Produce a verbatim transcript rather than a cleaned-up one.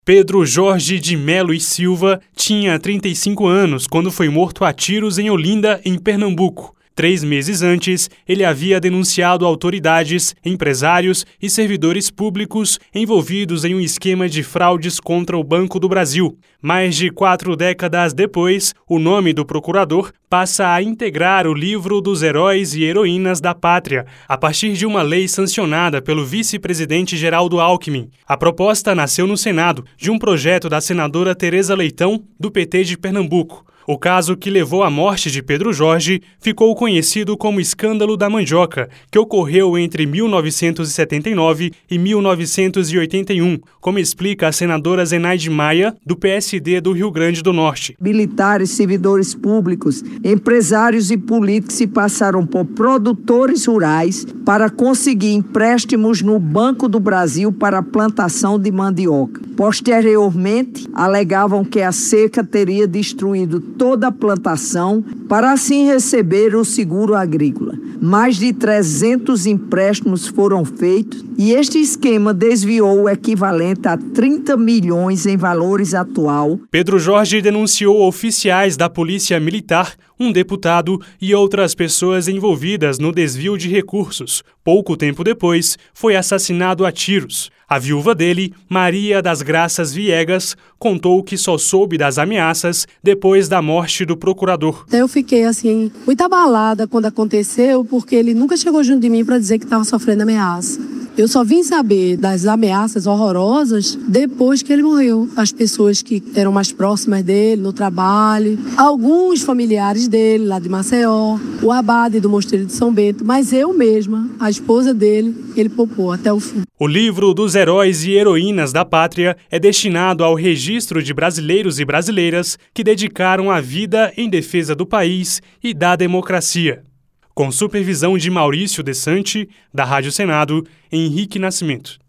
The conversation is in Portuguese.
Pedro Jorge de Melo e Silva tinha trinta e cinco anos quando foi morto a tiros em Olinda, em Pernambuco. Três meses antes, ele havia denunciado autoridades, empresários e servidores públicos envolvidos em um esquema de fraudes contra o Banco do Brasil. Mais de quatro décadas depois, o nome do procurador passa a integrar o livro dos heróis e heroínas da pátria, a partir de uma lei sancionada pelo vice-presidente Geraldo Alckmin. A proposta nasceu no Senado, de um projeto da senadora Tereza Leitão, do P T de Pernambuco. O caso que levou à morte de Pedro Jorge ficou conhecido como Escândalo da Mandioca, que ocorreu entre mil novecentos e setenta e nove e mil novecentos e oitenta e um, como explica a senadora Zenaide Maia, do P S D do Rio Grande do Norte. Militares, servidores públicos, empresários e políticos se passaram por produtores rurais para conseguir empréstimos no Banco do Brasil para a plantação de mandioca. Posteriormente, alegavam que a seca teria destruído toda a plantação para assim receber o seguro agrícola. Mais de trezentos empréstimos foram feitos e este esquema desviou o equivalente a trinta milhões em valores atual. Pedro Jorge denunciou oficiais da Polícia Militar, um deputado e outras pessoas envolvidas no desvio de recursos. Pouco tempo depois, foi assassinado a tiros. A viúva dele, Maria das Graças Viegas, contou que só soube das ameaças depois da morte do procurador. Eu fiquei assim, muito abalada quando aconteceu, porque ele nunca chegou junto de mim para dizer que estava sofrendo ameaça. Eu só vim saber das ameaças horrorosas depois que ele morreu. As pessoas que eram mais próximas dele, no trabalho, alguns familiares dele, lá de Maceió, o abade do Mosteiro de São Bento, mas eu mesma, a esposa dele, ele poupou até o fim. O livro dos heróis e heroínas da pátria é destinado ao registro de brasileiros e brasileiras que dedicaram a vida em defesa do país e da democracia. Com supervisão de Maurício Desante, da Rádio Senado, Henrique Nascimento.